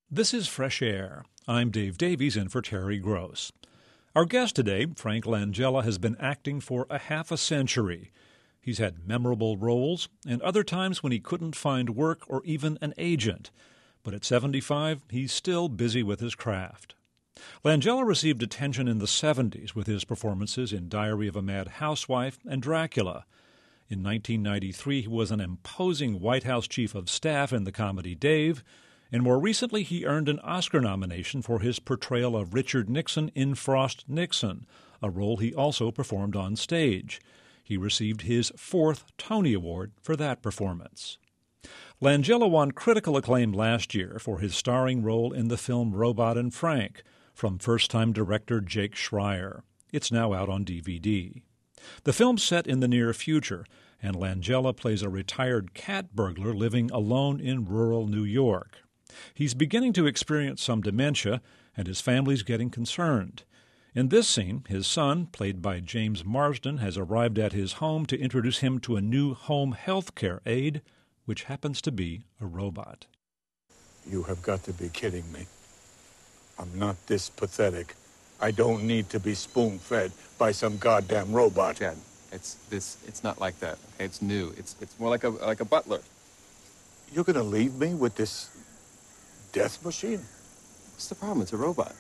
This is Fresh Air. I'm Dave Davies in for Terry Gross. Our guest today, Frank Langella, has been acting for a half a century. He's had memorable roles and other times when he couldn't find work or even an agent. But at 75, he's still busy with his craft. Langella received attention in the 70s with his performances in Diary of a Mad Housewife and Dracula. In 1993, he was an imposing White House chief of staff in the comedy Dave, and more recently he earned an Oscar nomination for his portrayal of Richard Nixon in Frost Nixon, a role he also performed on stage. He received his 4th Tony Award for that performance. Langella won critical acclaim last year for his starring role in the film Robot and Frank from first-time director Jake Schreier. It's now out on DVD. The film's set in the near future, and Langella plays a retired cat burglar living alone in rural New York. He's beginning to experience some dementia, and his family's getting concerned. In this scene, his son, played by James Marsden, has arrived at his home to introduce him to a new home health care aide, which happens to be a robot. You have got to be kidding me. I'm not this pathetic. I don't need to be spoon-fed by some goddamn robot. Dad, it's not like that. Okay? It's new. It's more like a butler. You're gonna leave me with this death machine? What's the problem? It's a robot.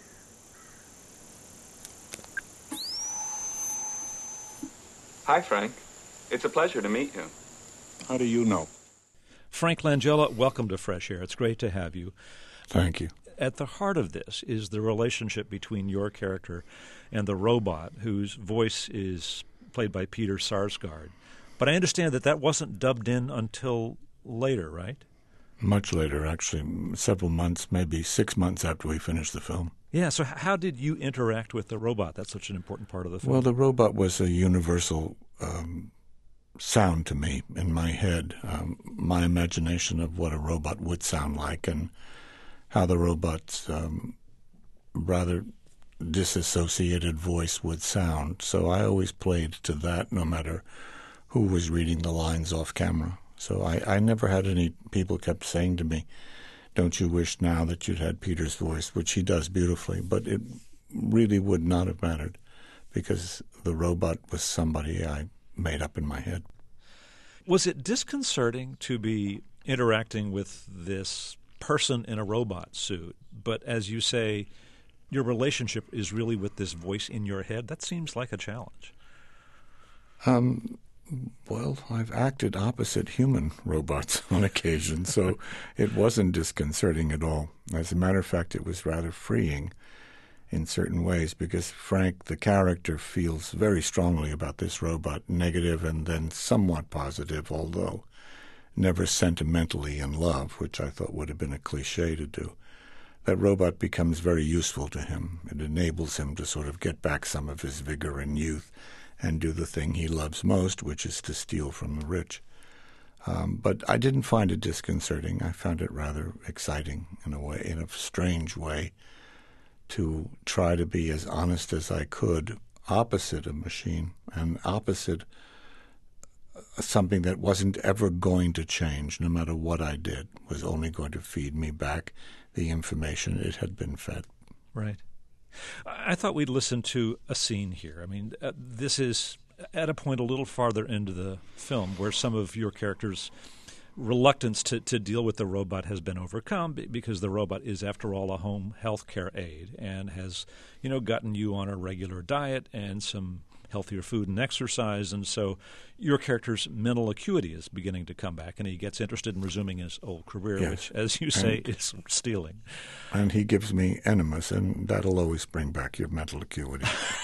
Hi, Frank. It's a pleasure to meet you. How do you know? Frank Langella, welcome to Fresh Air. It's great to have you. Thank you. At the heart of this is the relationship between your character and the robot, whose voice is played by Peter Sarsgaard. But I understand that wasn't dubbed in until later, right? Much later, actually, several months, maybe 6 months after we finished the film. Yeah, so how did you interact with the robot? That's such an important part of the film. Well, the robot was a universal sound to me in my head, my imagination of what a robot would sound like and how the robot's rather disassociated voice would sound. So I always played to that no matter who was reading the lines off camera. So I never had any people kept saying to me, don't you wish now that you'd had Peter's voice, which he does beautifully, but it really would not have mattered because the robot was somebody I made up in my head. Was it disconcerting to be interacting with this person in a robot suit, but as you say, your relationship is really with this voice in your head? That seems like a challenge. Well, I've acted opposite human robots on occasion, so it wasn't disconcerting at all. As a matter of fact, it was rather freeing in certain ways because Frank, the character, feels very strongly about this robot, negative and then somewhat positive, although never sentimentally in love, which I thought would have been a cliche to do. That robot becomes very useful to him. It enables him to sort of get back some of his vigor and youth and do the thing he loves most, which is to steal from the rich. But I didn't find it disconcerting. I found it rather exciting in a way, in a strange way, to try to be as honest as I could opposite a machine and opposite something that wasn't ever going to change, no matter what I did, was only going to feed me back the information it had been fed. Right. I thought we'd listen to a scene here. I mean, this is at a point a little farther into the film where some of your character's reluctance to deal with the robot has been overcome because the robot is, after all, a home health care aide and has, gotten you on a regular diet and some healthier food and exercise, and so your character's mental acuity is beginning to come back, and he gets interested in resuming his old career, yes, which, as you say, is stealing. And he gives me enemas, and that'll always bring back your mental acuity.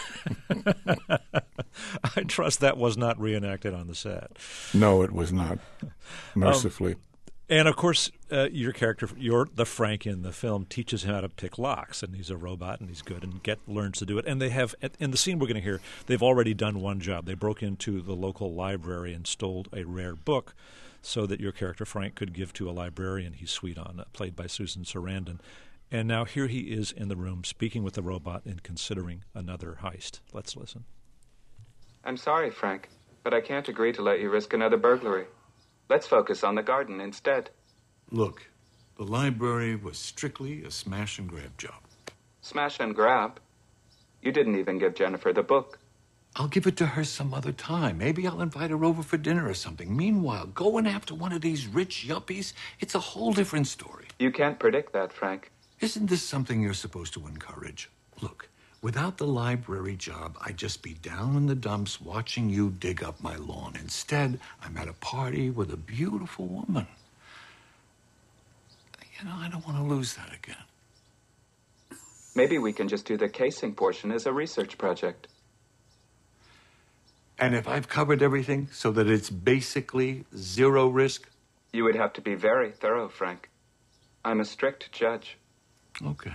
I trust that was not reenacted on the set. No, it was not, mercifully. And, of course, your character, the Frank in the film, teaches him how to pick locks, and he's a robot, and he's good, and learns to do it. And they have, in the scene we're going to hear, they've already done one job. They broke into the local library and stole a rare book so that your character, Frank, could give to a librarian he's sweet on, played by Susan Sarandon. And now here he is in the room speaking with the robot and considering another heist. Let's listen. I'm sorry, Frank, but I can't agree to let you risk another burglary. Let's focus on the garden instead. Look, The library was strictly a smash and grab job. Smash and grab? You didn't even give Jennifer the book. I'll give it to her some other time. Maybe I'll invite her over for dinner or something. Meanwhile, going after one of these rich yuppies, it's a whole different story. You can't predict that, Frank. Isn't this something you're supposed to encourage? Look, without the library job, I'd just be down in the dumps watching you dig up my lawn. Instead, I'm at a party with a beautiful woman. You know, I don't want to lose that again. Maybe we can just do the casing portion as a research project. And if I've covered everything so that it's basically zero risk? You would have to be very thorough, Frank. I'm a strict judge. Okay.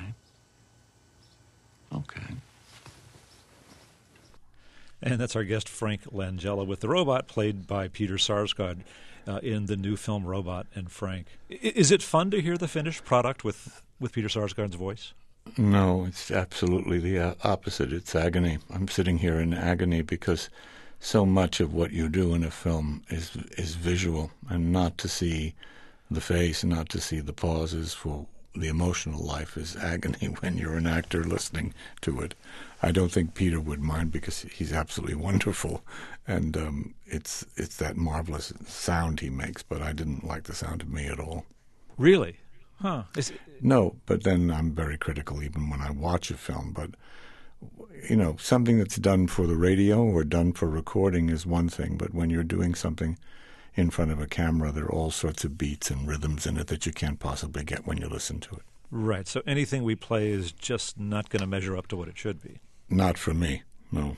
And that's our guest, Frank Langella, with the robot played by Peter Sarsgaard in the new film Robot and Frank. Is it fun to hear the finished product with Peter Sarsgaard's voice? No, it's absolutely the opposite. It's agony. I'm sitting here in agony because so much of what you do in a film is visual, and not to see the face, not to see the pauses for the emotional life is agony when you're an actor listening to it. I don't think Peter would mind because he's absolutely wonderful, and it's that marvelous sound he makes, but I didn't like the sound of me at all. Really? Huh. No, but then I'm very critical even when I watch a film, but you know, something that's done for the radio or done for recording is one thing, but when you're doing something in front of a camera, there are all sorts of beats and rhythms in it that you can't possibly get when you listen to it. Right. So anything we play is just not going to measure up to what it should be. Not for me, no.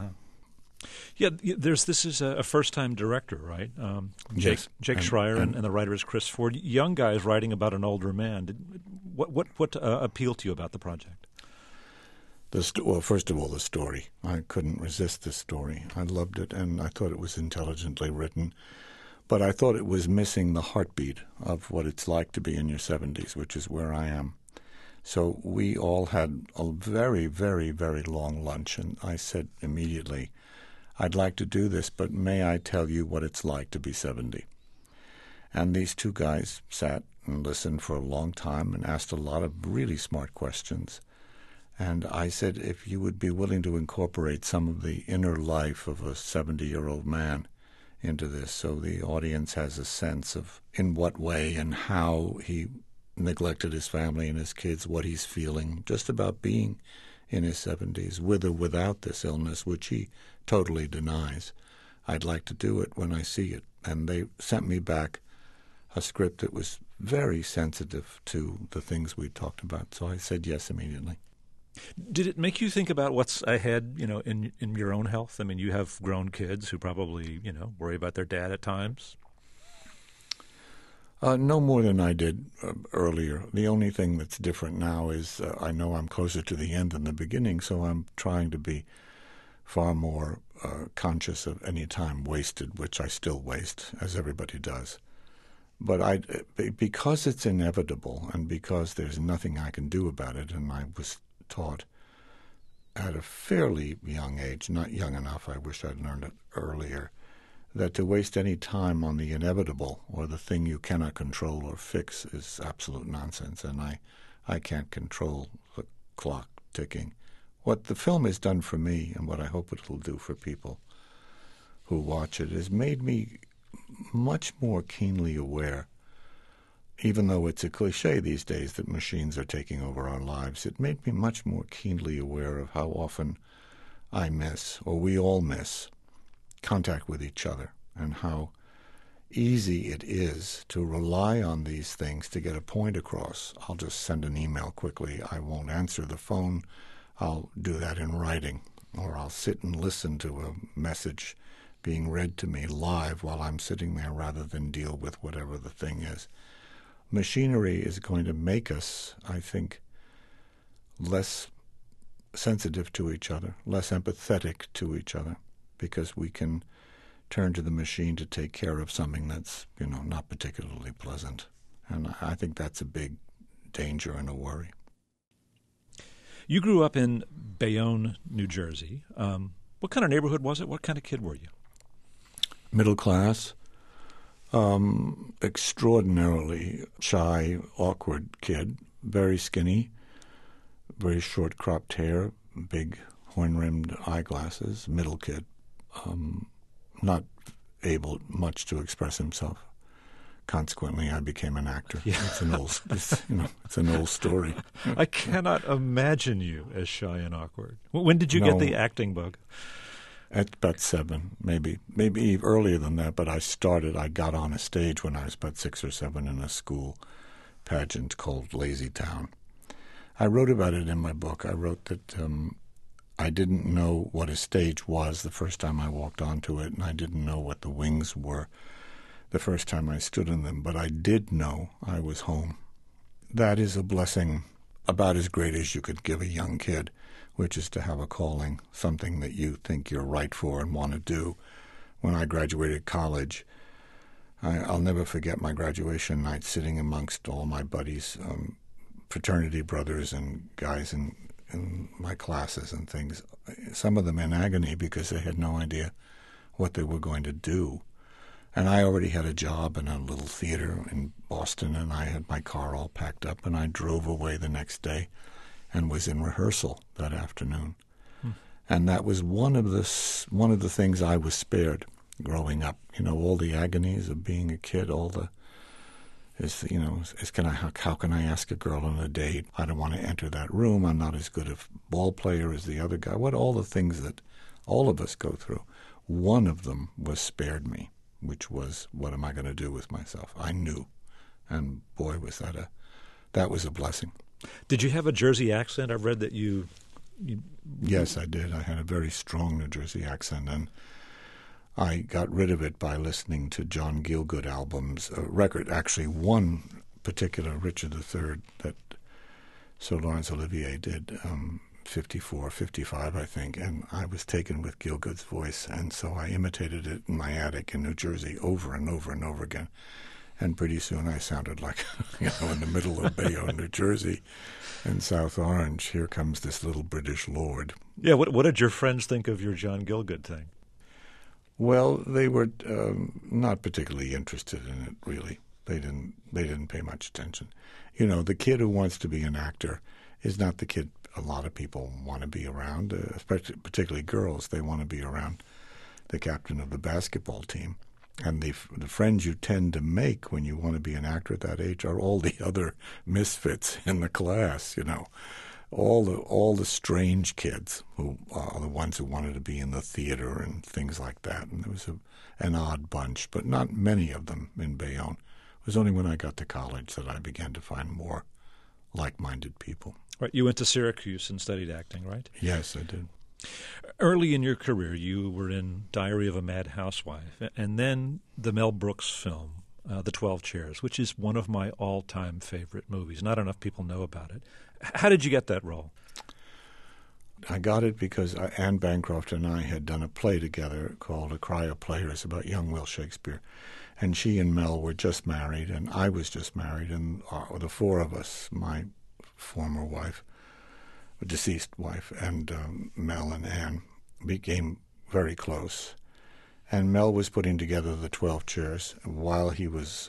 Yeah, this is a first-time director, right? Yes. Jake Schreier and the writer is Chris Ford. Young guys writing about an older man. What appealed to you about the project? Well, first of all, the story. I couldn't resist the story. I loved it, and I thought it was intelligently written. But I thought it was missing the heartbeat of what it's like to be in your 70s, which is where I am. So we all had a very, very, very long lunch, and I said immediately, I'd like to do this, but may I tell you what it's like to be 70? And these two guys sat and listened for a long time and asked a lot of really smart questions. And I said, if you would be willing to incorporate some of the inner life of a 70-year-old man into this, so the audience has a sense of in what way and how he neglected his family and his kids, what he's feeling, just about being in his 70s, with or without this illness, which he totally denies. I'd like to do it when I see it. And they sent me back a script that was very sensitive to the things we talked about. So I said yes immediately. Did it make you think about what's ahead, in your own health? I mean, you have grown kids who probably, worry about their dad at times. No more than I did earlier. The only thing that's different now is I know I'm closer to the end than the beginning, so I'm trying to be far more conscious of any time wasted, which I still waste, as everybody does. But because it's inevitable and because there's nothing I can do about it, and I was taught at a fairly young age, not young enough, I wish I'd learned it earlier, that to waste any time on the inevitable or the thing you cannot control or fix is absolute nonsense, and I can't control the clock ticking. What the film has done for me, and what I hope it will do for people who watch it, has made me much more keenly aware, even though it's a cliche these days that machines are taking over our lives. It made me much more keenly aware of how often I miss, or we all miss, contact with each other, and how easy it is to rely on these things to get a point across. I'll just send an email quickly. I won't answer the phone. I'll do that in writing, or I'll sit and listen to a message being read to me live while I'm sitting there rather than deal with whatever the thing is. Machinery is going to make us, I think, less sensitive to each other, less empathetic to each other, because we can turn to the machine to take care of something that's, not particularly pleasant. And I think that's a big danger and a worry. You grew up in Bayonne, New Jersey. What kind of neighborhood was it? What kind of kid were you? Middle class. Extraordinarily shy, awkward kid, very skinny, very short cropped hair, big horn-rimmed eyeglasses, middle kid, not able much to express himself. Consequently, I became an actor. Yeah. It's an old story. I cannot imagine you as shy and awkward. When did you get the acting bug? At about 7, maybe earlier than that. But I got on a stage when I was about 6 or 7 in a school pageant called Lazy Town. I wrote about it in my book. I wrote that I didn't know what a stage was the first time I walked onto it, and I didn't know what the wings were the first time I stood in them, but I did know I was home. That is a blessing about as great as you could give a young kid, which is to have a calling, something that you think you're right for and want to do. When I graduated college, I'll never forget my graduation night sitting amongst all my buddies, fraternity brothers and guys in my classes and things, some of them in agony because they had no idea what they were going to do. And I already had a job in a little theater in Boston, and I had my car all packed up, and I drove away the next day and was in rehearsal that afternoon. And that was one of the things I was spared growing up. All the agonies of being a kid, how can I ask a girl on a date? I don't want to enter that room. I'm not as good a ball player as the other guy. All the things that all of us go through. One of them was spared me, which was, what am I going to do with myself? I knew. And boy, was that was a blessing. Did you have a Jersey accent? I've read that you... Yes, I did. I had a very strong New Jersey accent, and I got rid of it by listening to John Gielgud albums, a record, actually one particular, Richard III, that Sir Laurence Olivier did, 54, 55, I think, and I was taken with Gielgud's voice, and so I imitated it in my attic in New Jersey over and over and over again. And pretty soon I sounded like, in the middle of Bayonne, New Jersey, and South Orange, here comes this little British lord. Yeah, what did your friends think of your John Gielgud thing? Well, they were not particularly interested in it, really. They didn't pay much attention. The kid who wants to be an actor is not the kid a lot of people want to be around, particularly girls. They want to be around the captain of the basketball team. And the friends you tend to make when you want to be an actor at that age are all the other misfits in the class, all the strange kids who are the ones who wanted to be in the theater and things like that. And there was an odd bunch, but not many of them in Bayonne. It was only when I got to college that I began to find more like-minded people. Right. You went to Syracuse and studied acting, right? Yes, I did. Early in your career, you were in Diary of a Mad Housewife, and then the Mel Brooks film, The 12 Chairs, which is one of my all-time favorite movies. Not enough people know about it. How did you get that role? I got it because Anne Bancroft and I had done a play together called A Cry of Players about young Will Shakespeare. And she and Mel were just married, and I was just married, and the four of us, my former wife, deceased wife, and Mel and Anne, became very close. And Mel was putting together the 12 Chairs while he was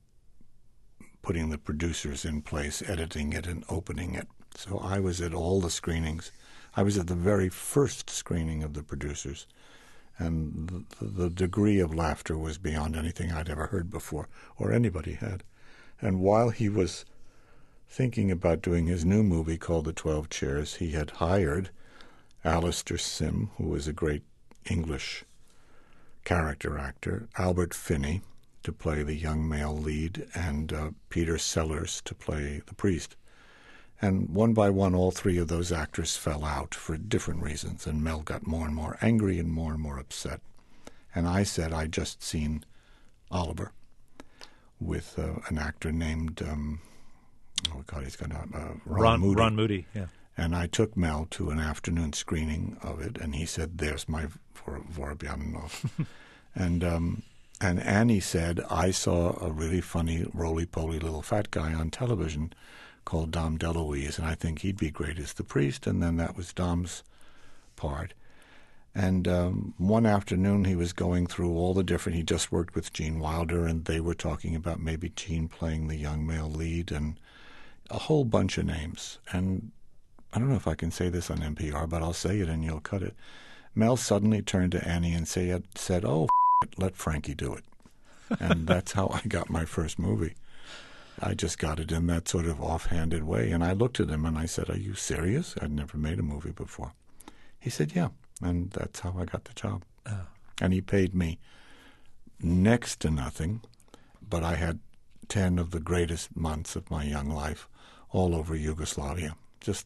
putting the producers in place, editing it and opening it. So I was at all the screenings. I was at the very first screening of the producers, and the degree of laughter was beyond anything I'd ever heard before, or anybody had. And while he was thinking about doing his new movie called The 12 Chairs, he had hired Alistair Sim, who was a great English character actor, Albert Finney to play the young male lead, and Peter Sellers to play the priest. And one by one, all three of those actors fell out for different reasons, and Mel got more and more angry and more upset. And I said I'd just seen Oliver with an actor named... he's got Ron Moody. Ron Moody, yeah. And I took Mel to an afternoon screening of it, and he said, "There's my Vorobyaninov." And Annie said, "I saw a really funny, roly-poly little fat guy on television called Dom DeLuise, and I think he'd be great as the priest." And then that was Dom's part. And one afternoon he was going through all the different, he just worked with Gene Wilder, and they were talking about maybe Gene playing the young male lead and a whole bunch of names. And I don't know if I can say this on NPR, but I'll say it and you'll cut it. Mel suddenly turned to Annie and said, "Oh, let Frankie do it." And that's how I got my first movie. I just got it in that sort of offhanded way. And I looked at him and I said, "Are you serious? I'd never made a movie before." He said, "Yeah." And that's how I got the job. Oh. And he paid me next to nothing, but I had 10 of the greatest months of my young life all over Yugoslavia.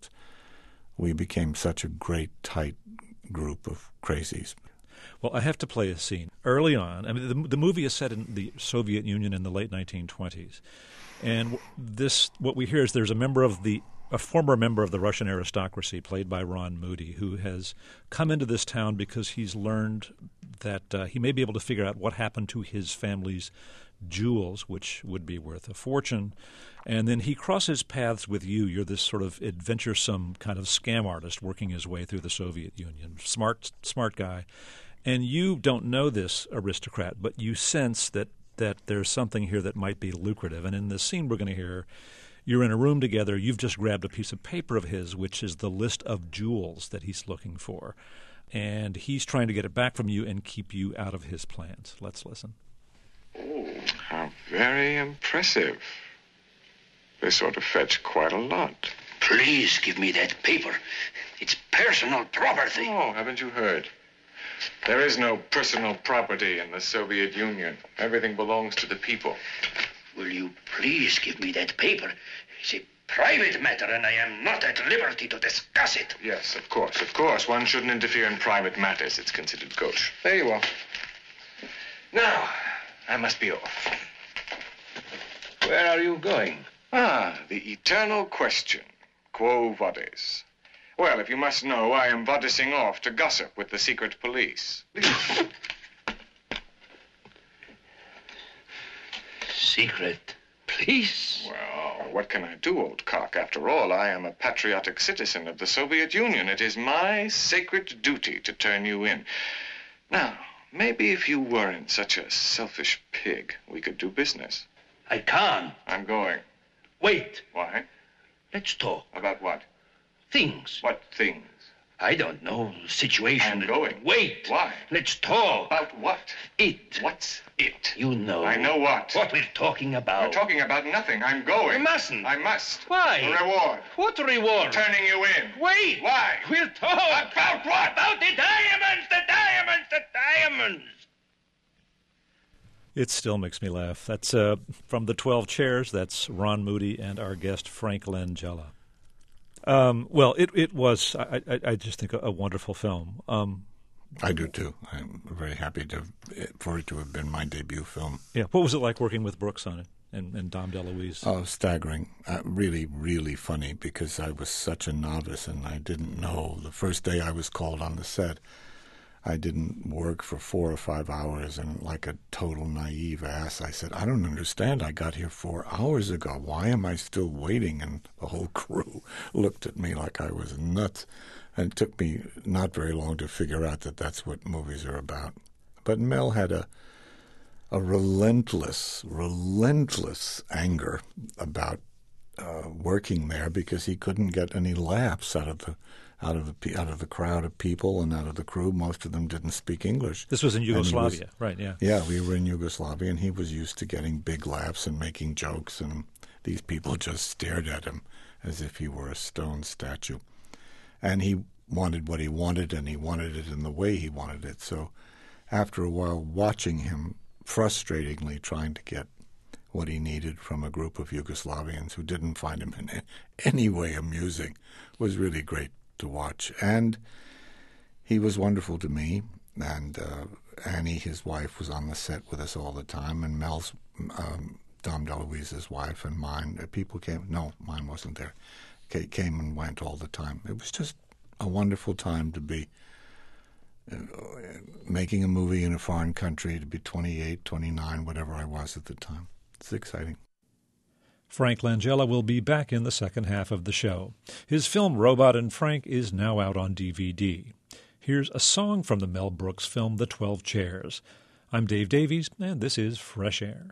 We became such a great, tight group of crazies. Well, I have to play a scene. Early on, I mean, the movie is set in the Soviet Union in the late 1920s. And what we hear is there's a former member of the Russian aristocracy, played by Ron Moody, who has come into this town because he's learned that he may be able to figure out what happened to his family's jewels, which would be worth a fortune. And then he crosses paths with you. You're this sort of adventuresome kind of scam artist working his way through the Soviet Union. Smart guy. And you don't know this aristocrat, but you sense that there's something here that might be lucrative. And in this scene we're going to hear, you're in a room together. You've just grabbed a piece of paper of his, which is the list of jewels that he's looking for. And he's trying to get it back from you and keep you out of his plans. Let's listen. Oh, how very impressive. They sort of fetch quite a lot. Please give me that paper. It's personal property. Oh, haven't you heard? There is no personal property in the Soviet Union. Everything belongs to the people. Will you please give me that paper? It's a private matter, and I am not at liberty to discuss it. Yes, of course, of course. One shouldn't interfere in private matters. It's considered gauche. There you are. Now, I must be off. Where are you going? The eternal question. Quo vadis? Well, if you must know, I am vadising off to gossip with the secret police. Secret police? Well, what can I do, old cock? After all, I am a patriotic citizen of the Soviet Union. It is my sacred duty to turn you in. Now, maybe if you weren't such a selfish pig, we could do business. I can't. I'm going. Wait. Why? Let's talk. About what? Things. What things? I don't know. Situation. I'm going. Wait. Why? Let's talk. About what? It. What's it? You know. I know what. What we're talking about. We're talking about nothing. I'm going. You mustn't. I must. Why? The reward. What reward? Turning you in. Wait. Why? We'll talk. About what? About the diamonds, the diamonds, the diamonds. It still makes me laugh. That's from The 12 Chairs. That's Ron Moody and our guest, Frank Langella. Well, it was, I just think, a wonderful film. I do, too. I'm very happy for it to have been my debut film. Yeah. What was it like working with Brooks on it and Dom DeLuise? Oh, staggering. Really, really funny, because I was such a novice and I didn't know. The first day I was called on the set, I didn't work for 4 or 5 hours, and like a total naive ass, I said, "I don't understand. I got here 4 hours ago. Why am I still waiting?" And the whole crew looked at me like I was nuts. And it took me not very long to figure out that that's what movies are about. But Mel had a relentless anger about working there, because he couldn't get any laughs out of the crowd of people and out of the crew. Most of them didn't speak English. This was in Yugoslavia, right? Yeah. Yeah, we were in Yugoslavia, and he was used to getting big laughs and making jokes, and these people just stared at him as if he were a stone statue. And he wanted what he wanted, and he wanted it in the way he wanted it. So after a while, watching him frustratingly trying to get what he needed from a group of Yugoslavians who didn't find him in any way amusing was really great to watch. And he was wonderful to me, and Annie, his wife, was on the set with us all the time, and Mel's, Dom DeLuise's wife, and mine, people came, no, mine wasn't there, came and went all the time. It was just a wonderful time to be making a movie in a foreign country, to be 28, 29, whatever I was at the time. It's exciting. Frank Langella will be back in the second half of the show. His film Robot and Frank is now out on DVD. Here's a song from the Mel Brooks film The 12 Chairs. I'm Dave Davies, and this is Fresh Air.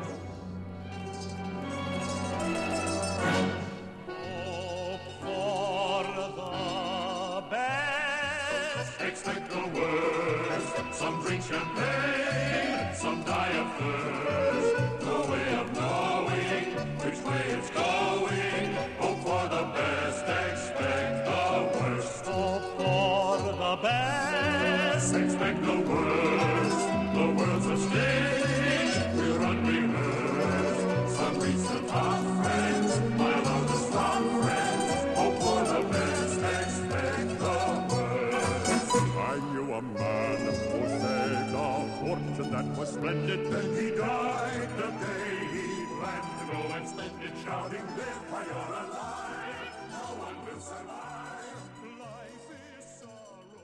Expect the worst. Some drink champagne, some die of thirst. No way of knowing which way it's going. Hope for the best, expect the worst. Hope for the best, expect the worst. The world's a stage, we're unrehearsed. Some reach the top, friends, while others strong friends. Hope for the best, expect the worst. I knew a man who saved a fortune that was splendid. Then he died the day he planned to go and spend it shouting, live while you're alive. No one will survive. Life is sorrow.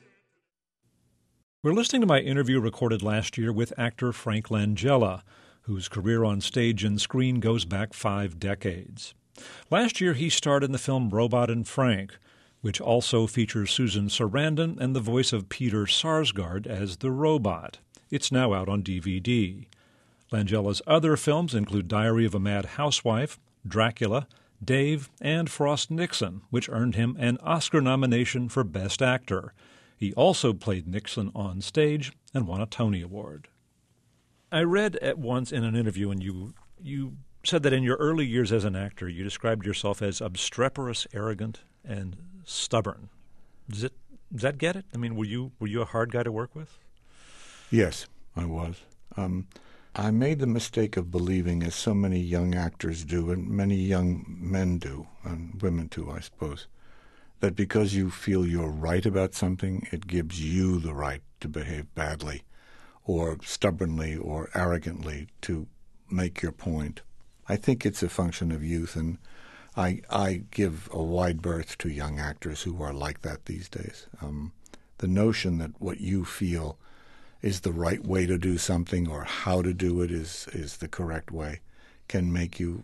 We're listening to my interview recorded last year with actor Frank Langella, whose career on stage and screen goes back 5 decades. Last year he starred in the film Robot and Frank, which also features Susan Sarandon and the voice of Peter Sarsgaard as the robot. It's now out on DVD. Langella's other films include Diary of a Mad Housewife, Dracula, Dave, and Frost Nixon, which earned him an Oscar nomination for Best Actor. He also played Nixon on stage and won a Tony Award. I read at once in an interview, and you said that in your early years as an actor, you described yourself as obstreperous, arrogant, and stubborn. Does that get it? I mean, were you a hard guy to work with? Yes, I was. I made the mistake of believing, as so many young actors do, and many young men do, and women too, I suppose, that because you feel you're right about something, it gives you the right to behave badly or stubbornly or arrogantly to make your point. I think it's a function of youth, and I give a wide berth to young actors who are like that these days. The notion that what you feel is the right way to do something or how to do it is the correct way can make you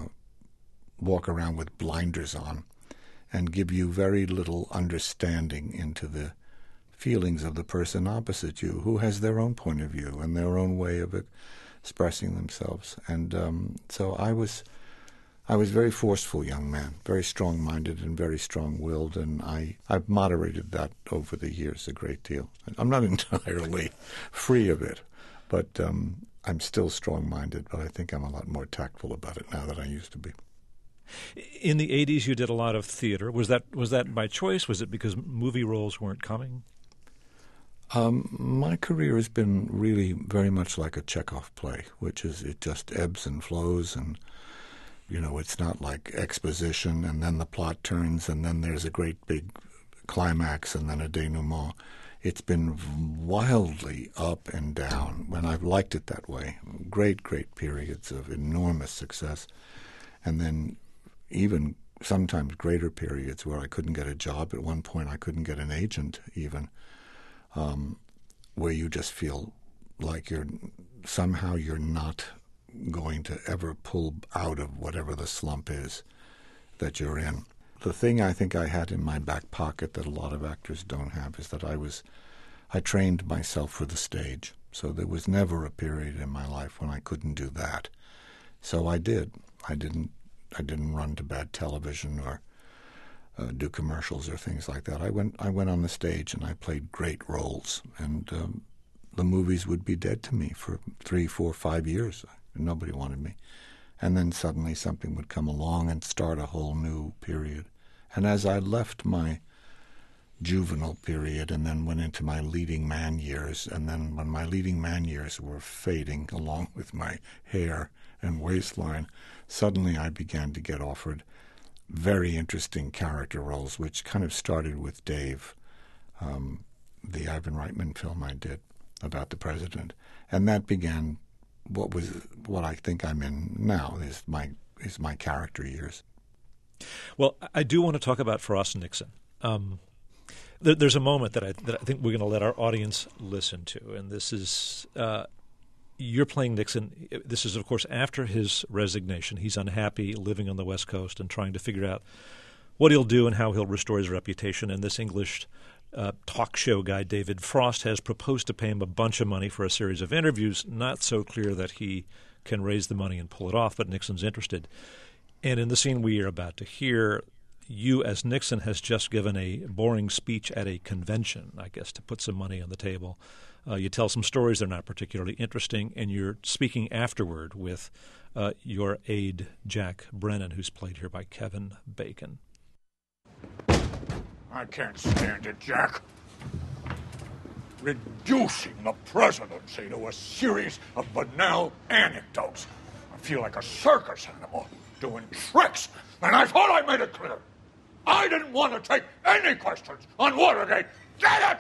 walk around with blinders on and give you very little understanding into the feelings of the person opposite you, who has their own point of view and their own way of expressing themselves. And so I was a very forceful young man, very strong-minded and very strong-willed, and I've moderated that over the years a great deal. I'm not entirely free of it, but I'm still strong-minded, but I think I'm a lot more tactful about it now than I used to be. In the 80s, you did a lot of theater. Was that by choice? Was it because movie roles weren't coming? My career has been really very much like a Chekhov play, which is it just ebbs and flows, and it's not like exposition and then the plot turns and then there's a great big climax and then a denouement. It's been wildly up and down when I've liked it that way. Great, great periods of enormous success, and then even sometimes greater periods where I couldn't get a job. At one point I couldn't get an agent even, where you just feel like you're not going to ever pull out of whatever the slump is that you're in. The thing I think I had in my back pocket that a lot of actors don't have is that I trained myself for the stage. So there was never a period in my life when I couldn't do that. So I did. I didn't run to bad television or do commercials or things like that. I went on the stage and I played great roles, and the movies would be dead to me for 3, 4, 5 years. Nobody wanted me. And then suddenly something would come along and start a whole new period. And as I left my juvenile period and then went into my leading man years, and then when my leading man years were fading along with my hair and waistline, suddenly I began to get offered very interesting character roles, which kind of started with Dave, the Ivan Reitman film I did about the president. And that began what I think I'm in now is my character years. Well, I do want to talk about Frost Nixon. There's a moment that I think we're going to let our audience listen to, and this is you're playing Nixon. This is, of course, after his resignation. He's unhappy, living on the West Coast, and trying to figure out what he'll do and how he'll restore his reputation. And this English talk show guy David Frost has proposed to pay him a bunch of money for a series of interviews. Not so clear that he can raise the money and pull it off, but Nixon's interested. And in the scene we are about to hear, you as Nixon has just given a boring speech at a convention, I guess, to put some money on the table. You tell some stories, they're not particularly interesting, and you're speaking afterward with your aide, Jack Brennan, who's played here by Kevin Bacon. I can't stand it, Jack. Reducing the presidency to a series of banal anecdotes. I feel like a circus animal doing tricks, and I thought I made it clear. I didn't want to take any questions on Watergate. Get it?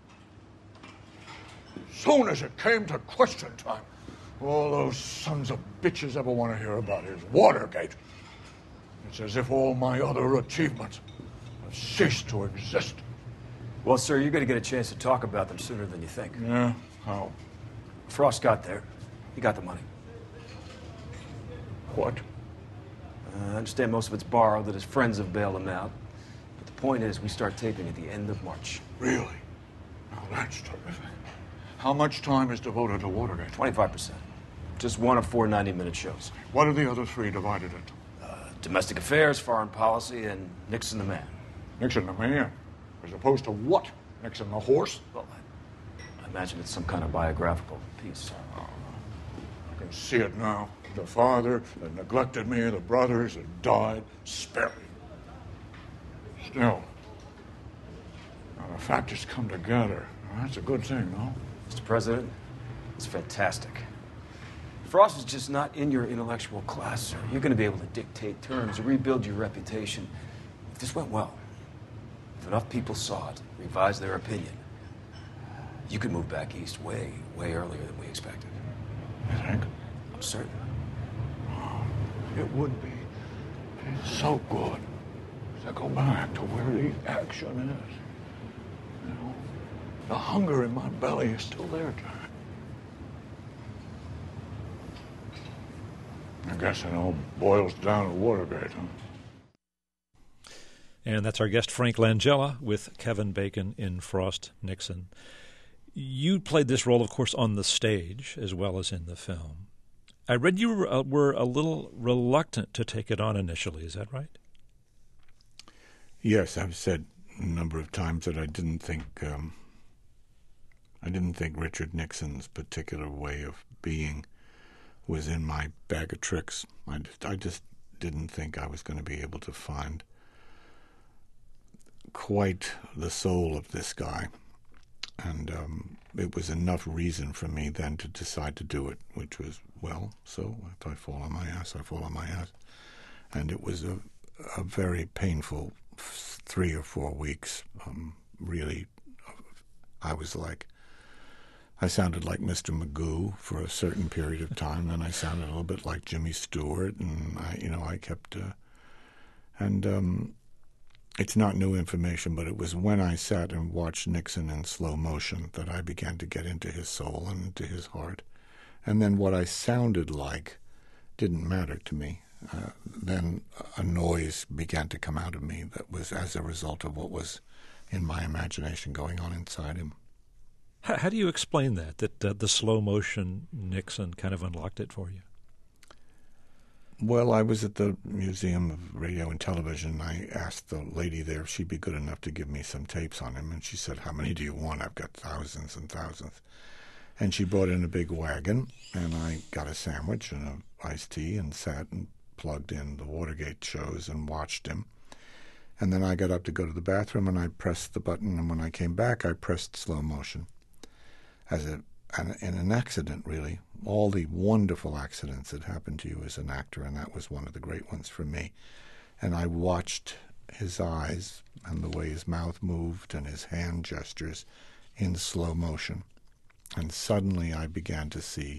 Soon as it came to question time, all those sons of bitches ever want to hear about is Watergate. It's as if all my other achievements have ceased to exist. Well, sir, you're going to get a chance to talk about them sooner than you think. Yeah? How? Frost got there. He got the money. What? I understand most of it's borrowed, that his friends have bailed him out. But the point is, we start taping at the end of March. Really? Now that's terrific. How much time is devoted to Watergate? 25%. Just one of 4 90-minute shows. What are the other 3 divided into? Domestic affairs, foreign policy, and Nixon the man. Nixon the man? As opposed to what? Nixon the horse? Well, I imagine it's some kind of biographical piece. I can see it now. The father that neglected me, the brothers that died, spared me. Still, now the factors come together. Now, that's a good thing, no? Mr. President, it's fantastic. Frost is just not in your intellectual class, sir. You're going to be able to dictate terms, rebuild your reputation. If this went well, if enough people saw it, revised their opinion, you could move back east way, way earlier than we expected. You think? I'm certain. It would be. It's so good to go back to where the action is. You know, the hunger in my belly is still there, Jack. I guess it all boils down to Watergate, huh? And that's our guest, Frank Langella, with Kevin Bacon in Frost Nixon. You played this role, of course, on the stage as well as in the film. I read you were a little reluctant to take it on initially. Is that right? Yes, I've said a number of times that I didn't think Richard Nixon's particular way of being was in my bag of tricks. I just didn't think I was going to be able to find quite the soul of this guy. And it was enough reason for me then to decide to do it, which was, well, so if I fall on my ass, I fall on my ass. And it was a very painful 3 or 4 weeks. Really, I sounded like Mr. Magoo for a certain period of time, then I sounded a little bit like Jimmy Stewart, and I kept, it's not new information, but it was when I sat and watched Nixon in slow motion that I began to get into his soul and into his heart. And then what I sounded like didn't matter to me. Then a noise began to come out of me that was as a result of what was in my imagination going on inside him. How do you explain that the slow motion Nixon kind of unlocked it for you? Well, I was at the Museum of Radio and Television. I asked the lady there if she'd be good enough to give me some tapes on him, and she said, "How many do you want? I've got thousands and thousands." And she brought in a big wagon, and I got a sandwich and an iced tea and sat and plugged in the Watergate shows and watched him. And then I got up to go to the bathroom, and I pressed the button, and when I came back, I pressed slow motion. In an accident, really. All the wonderful accidents that happen to you as an actor, and that was one of the great ones for me. And I watched his eyes and the way his mouth moved and his hand gestures in slow motion. And suddenly I began to see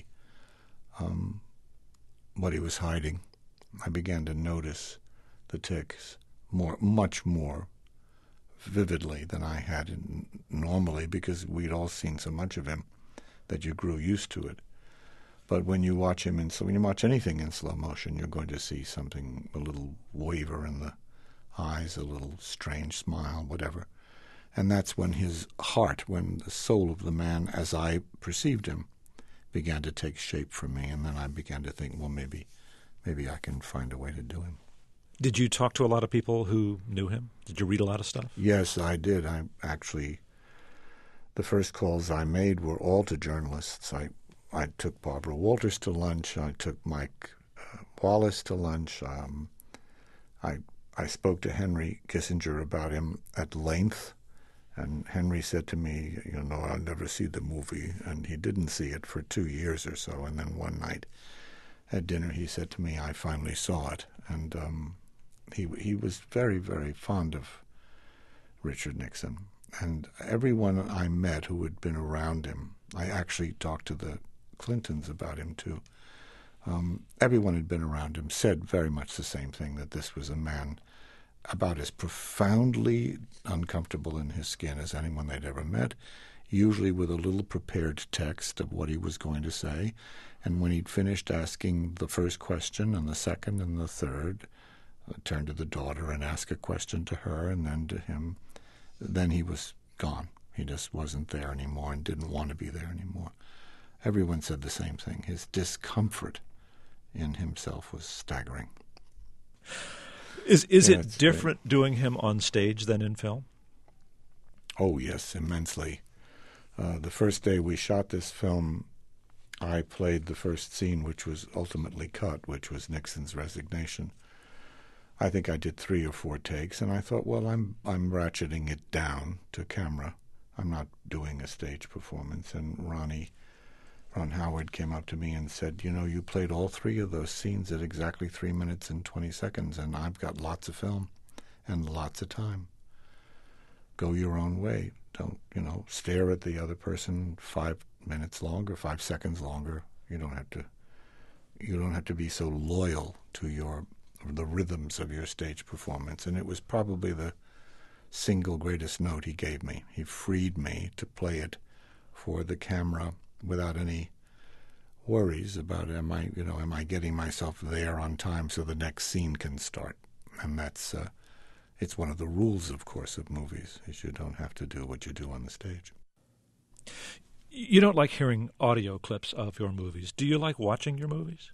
what he was hiding. I began to notice the tics much more vividly than I had normally, because we'd all seen so much of him that you grew used to it. But when you watch him when you watch anything in slow motion, you're going to see something, a little waver in the eyes, a little strange smile, whatever. And that's when his heart, when the soul of the man, as I perceived him, began to take shape for me. And then I began to think, well, maybe I can find a way to do him. Did you talk to a lot of people who knew him? Did you read a lot of stuff? Yes, I did. The first calls I made were all to journalists. I took Barbara Walters to lunch. I took Mike Wallace to lunch. I spoke to Henry Kissinger about him at length. And Henry said to me, I'll never see the movie. And he didn't see it for 2 years or so. And then one night at dinner, he said to me, I finally saw it. And he was very, very fond of Richard Nixon. And everyone I met who had been around him, I actually talked to the Clintons about him too. Everyone who had been around him said very much the same thing, that this was a man about as profoundly uncomfortable in his skin as anyone they'd ever met, usually with a little prepared text of what he was going to say. And when he'd finished asking the first question and the second and the third, turn to the daughter and ask a question to her and then to him, then he was gone. He just wasn't there anymore and didn't want to be there anymore. Everyone said the same thing. His discomfort in himself was staggering. Is it different doing him on stage than in film? Oh, yes, immensely. The first day we shot this film, I played the first scene, which was ultimately cut, which was Nixon's resignation. I think I did 3 or 4 takes, and I thought, well, I'm ratcheting it down to camera. I'm not doing a stage performance. And Ron Howard came up to me and said, you played all 3 of those scenes at exactly 3 minutes and 20 seconds, and I've got lots of film and lots of time. Go your own way. Don't, stare at the other person 5 minutes longer, 5 seconds longer. You don't have to be so loyal to the rhythms of your stage performance. And it was probably the single greatest note he gave me. He freed me to play it for the camera without any worries about am I getting myself there on time so the next scene can start. And that's it's one of the rules, of course, of movies, is you don't have to do what you do on the stage. You don't like hearing audio clips of your movies. Do you like watching your movies?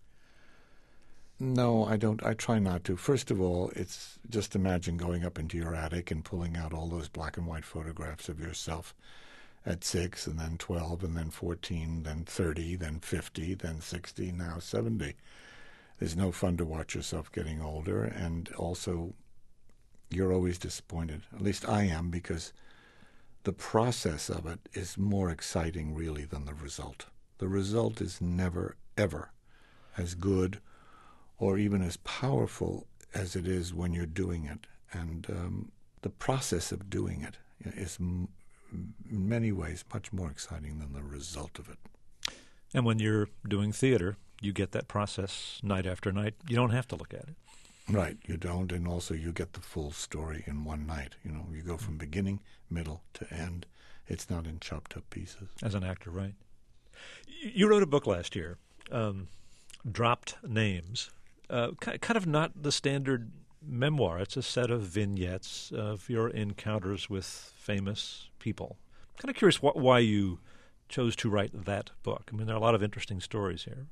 No, I don't. I try not to. First of all, it's just imagine going up into your attic and pulling out all those black and white photographs of yourself at 6, and then 12, and then 14, then 30, then 50, then 60, now 70. It's no fun to watch yourself getting older, and also you're always disappointed. At least I am, because the process of it is more exciting, really, than the result. The result is never, ever as good or even as powerful as it is when you're doing it. And the process of doing it is in many ways much more exciting than the result of it. And when you're doing theater, you get that process night after night. You don't have to look at it. Right, you don't, and also you get the full story in one night. You go from beginning, middle to end. It's not in chopped up pieces. As an actor, right. You wrote a book last year, Dropped Names, kind of not the standard memoir. It's a set of vignettes of your encounters with famous people. I'm kind of curious why you chose to write that book. I mean, there are a lot of interesting stories here.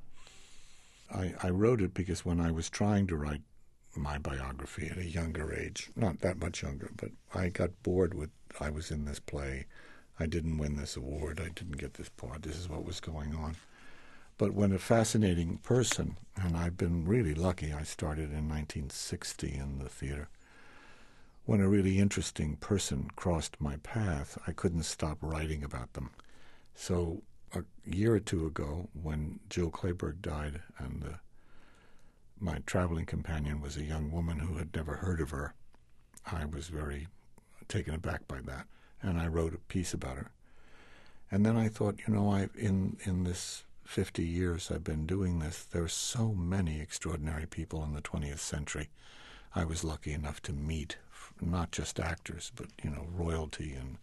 I wrote it because when I was trying to write my biography at a younger age, not that much younger, but I got bored with, I was in this play, I didn't win this award, I didn't get this part, this is what was going on. But when a fascinating person, and I've been really lucky, I started in 1960 in the theater, when a really interesting person crossed my path, I couldn't stop writing about them. So a year or two ago, when Jill Clayburgh died, and my traveling companion was a young woman who had never heard of her, I was very taken aback by that, and I wrote a piece about her. And then I thought, in this 50 years I've been doing this, there are so many extraordinary people in the 20th century. I was lucky enough to meet not just actors, but, royalty and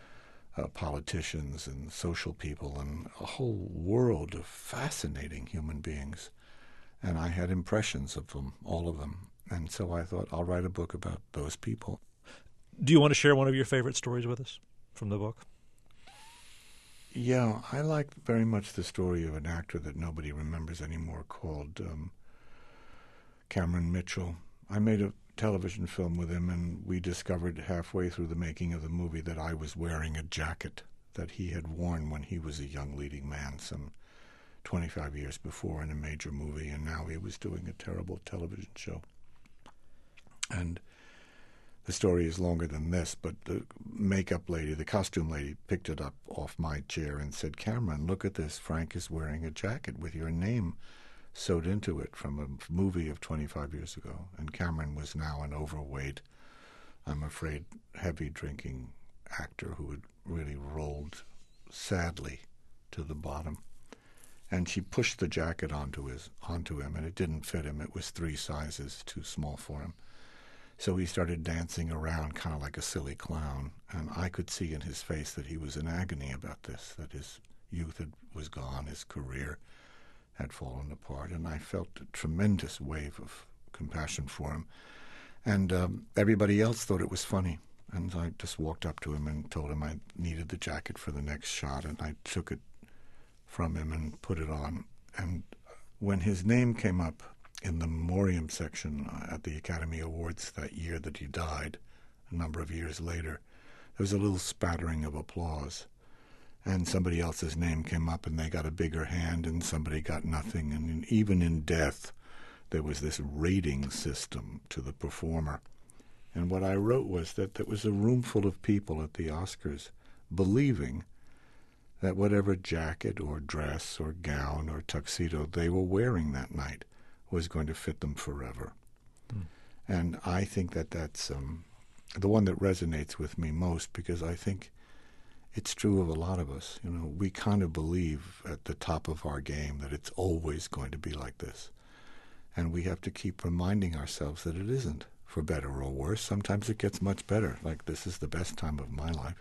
politicians and social people and a whole world of fascinating human beings. And I had impressions of them, all of them. And so I thought, I'll write a book about those people. Do you want to share one of your favorite stories with us from the book? Yeah, I like very much the story of an actor that nobody remembers anymore called Cameron Mitchell. I made a television film with him, and we discovered halfway through the making of the movie that I was wearing a jacket that he had worn when he was a young leading man some 25 years before in a major movie, and now he was doing a terrible television show. And the story is longer than this, but the makeup lady, the costume lady, picked it up off my chair and said, "Cameron, look at this. Frank is wearing a jacket with your name sewed into it from a movie of 25 years ago." And Cameron was now an overweight, I'm afraid, heavy-drinking actor who had really rolled sadly to the bottom. And she pushed the jacket onto him, and it didn't fit him. It was 3 sizes too small for him. So he started dancing around kind of like a silly clown, and I could see in his face that he was in agony about this, that his youth was gone, his career had fallen apart, and I felt a tremendous wave of compassion for him. And everybody else thought it was funny, and I just walked up to him and told him I needed the jacket for the next shot, and I took it from him and put it on. And when his name came up in the memoriam section at the Academy Awards that year that he died, a number of years later, there was a little spattering of applause. And somebody else's name came up, and they got a bigger hand, and somebody got nothing. And even in death, there was this rating system to the performer. And what I wrote was that there was a room full of people at the Oscars believing that whatever jacket or dress or gown or tuxedo they were wearing that night was going to fit them forever. And I think that that's the one that resonates with me most, because I think it's true of a lot of us. You know, we kind of believe at the top of our game that it's always going to be like this. And we have to keep reminding ourselves that it isn't, for better or worse. Sometimes it gets much better, like this is the best time of my life.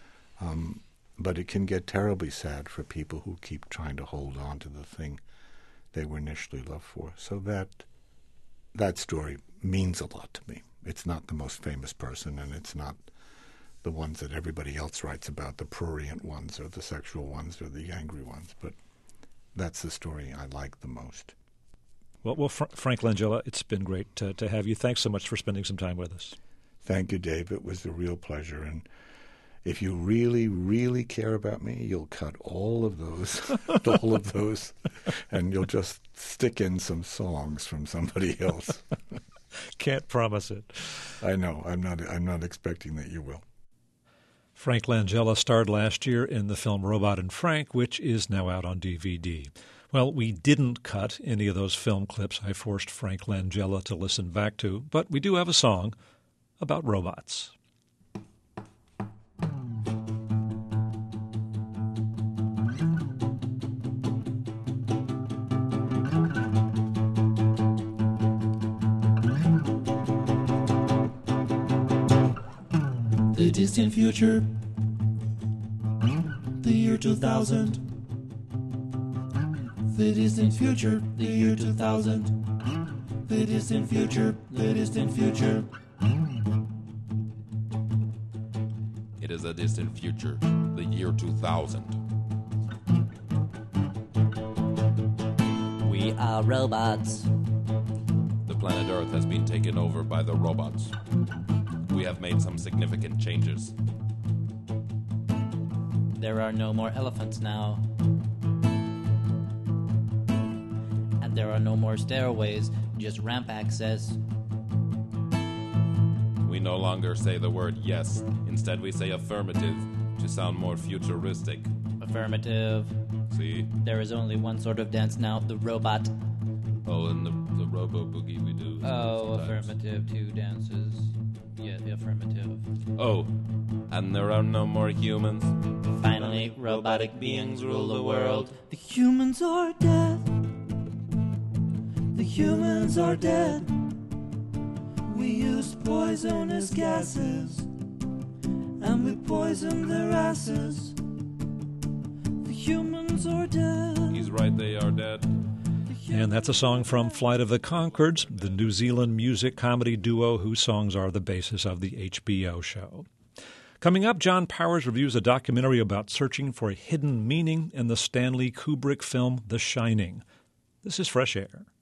But it can get terribly sad for people who keep trying to hold on to the thing they were initially loved for. So that story means a lot to me. It's not the most famous person, and it's not the ones that everybody else writes about, the prurient ones or the sexual ones or the angry ones, but that's the story I like the most. Well, Frank Langella, it's been great to have you. Thanks so much for spending some time with us. Thank you, Dave. It was a real pleasure, and if you really, really care about me, you'll cut all of those, and you'll just stick in some songs from somebody else. Can't promise it. I know. I'm not expecting that you will. Frank Langella starred last year in the film Robot and Frank, which is now out on DVD. Well, we didn't cut any of those film clips I forced Frank Langella to listen back to, but we do have a song about robots. The distant future, the year 2000. The distant future, the year 2000. The distant future, the distant future. It is a distant future, the year 2000. We are robots. The planet Earth has been taken over by the robots. We have made some significant changes. There are no more elephants now. And there are no more stairways, just ramp access. We no longer say the word yes. Instead, we say affirmative to sound more futuristic. Affirmative. See? There is only one sort of dance now, the robot. Oh, and the robo-boogie we do. Oh, affirmative, 2 dances. Yeah, the affirmative. Oh, and there are no more humans. Finally, robotic beings rule the world. The humans are dead. The humans are dead. We used poisonous gases, and we poisoned their asses. The humans are dead. He's right, they are dead. And that's a song from Flight of the Conchords, the New Zealand music comedy duo whose songs are the basis of the HBO show. Coming up, John Powers reviews a documentary about searching for a hidden meaning in the Stanley Kubrick film The Shining. This is Fresh Air.